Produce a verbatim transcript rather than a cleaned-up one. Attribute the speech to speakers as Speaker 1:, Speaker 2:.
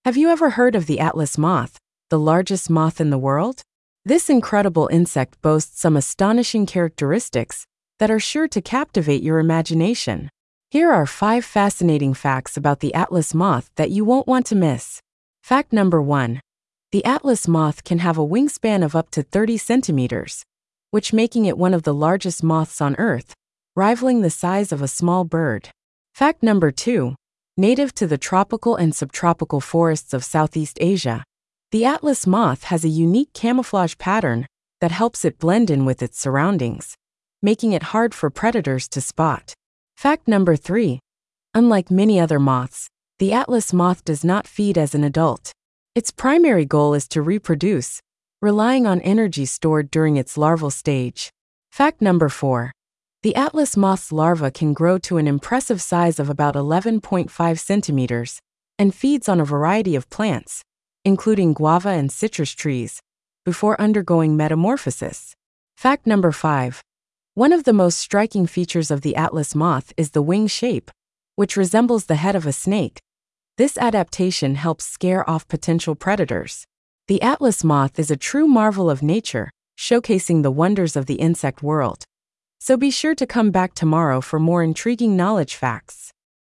Speaker 1: Have you ever heard of the Atlas moth, the largest moth in the world? This incredible insect boasts some astonishing characteristics that are sure to captivate your imagination. Here are five fascinating facts about the Atlas moth that you won't want to miss. Fact number one. The Atlas moth can have a wingspan of up to thirty centimeters, which making it one of the largest moths on Earth, rivaling the size of a small bird. Fact number two. Native to the tropical and subtropical forests of Southeast Asia, the Atlas moth has a unique camouflage pattern that helps it blend in with its surroundings, making it hard for predators to spot. Fact number three. Unlike many other moths, the Atlas moth does not feed as an adult. Its primary goal is to reproduce, relying on energy stored during its larval stage. Fact number four. The Atlas moth's larva can grow to an impressive size of about eleven point five centimeters and feeds on a variety of plants, including guava and citrus trees, before undergoing metamorphosis. Fact number five. One of the most striking features of the Atlas moth is the wing shape, which resembles the head of a snake. This adaptation helps scare off potential predators. The Atlas moth is a true marvel of nature, showcasing the wonders of the insect world. So be sure to come back tomorrow for more intriguing knowledge facts.